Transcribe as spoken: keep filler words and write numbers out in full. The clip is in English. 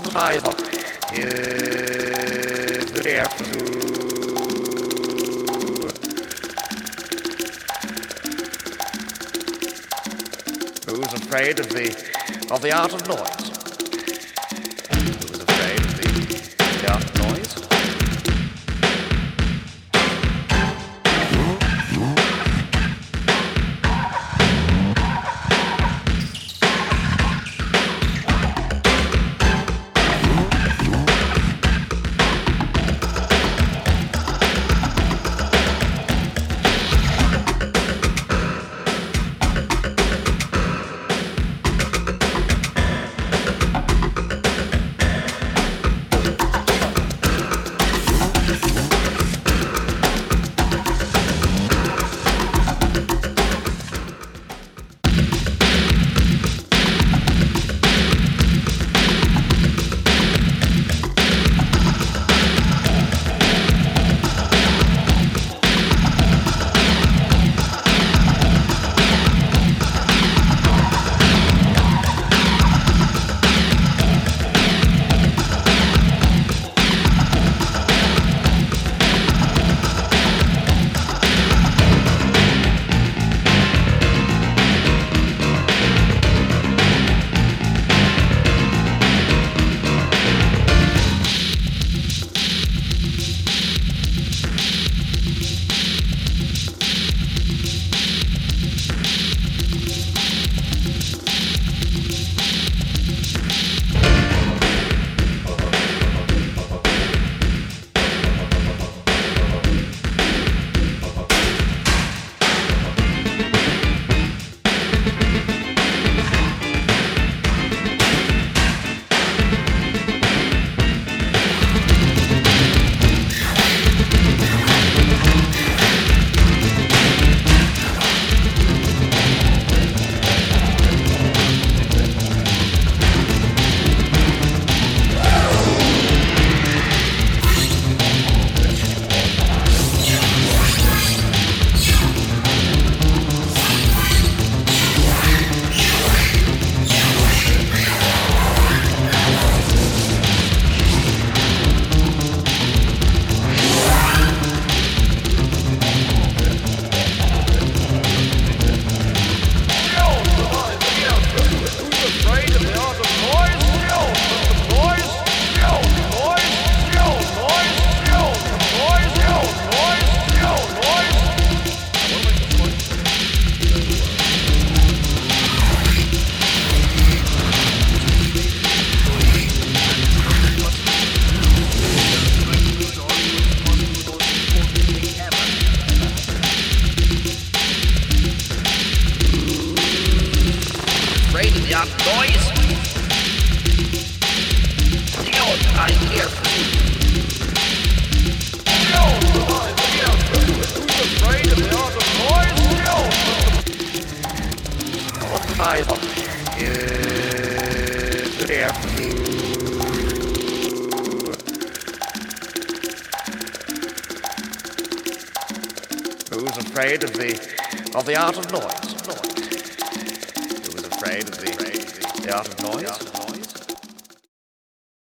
Either. Good afternoon. Who's afraid of the of the art of noise? Who's afraid of the, the art of noise? Noise. Yo, I'm here. Yo, I'm here. Who's afraid of the art of noise? Yo. What kind of good afternoon? Who's afraid of the of the art of noise? Noise. Who was afraid of the, the art of noise?